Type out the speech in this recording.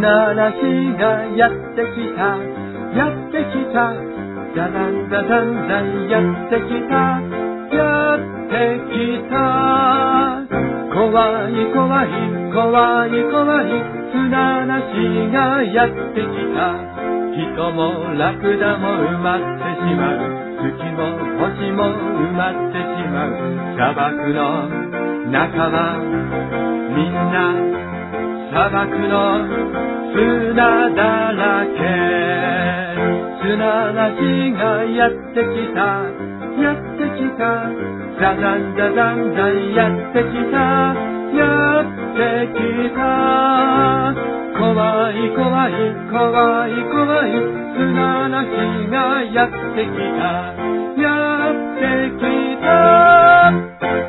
砂嵐がやってきた、やってきた、ダダンダダンダン、やってきた、やってきた。怖い怖い怖い怖い砂嵐がやってきた。人もラクダも埋まってしまう、月も星も埋まってしまう。砂漠の中はみんな砂漠の砂だらけ。砂嵐がやってきた、やってきた、ダダンダダンダン、やってきた、やってきた。怖い怖い怖い怖い砂嵐がやってきた、やってきた。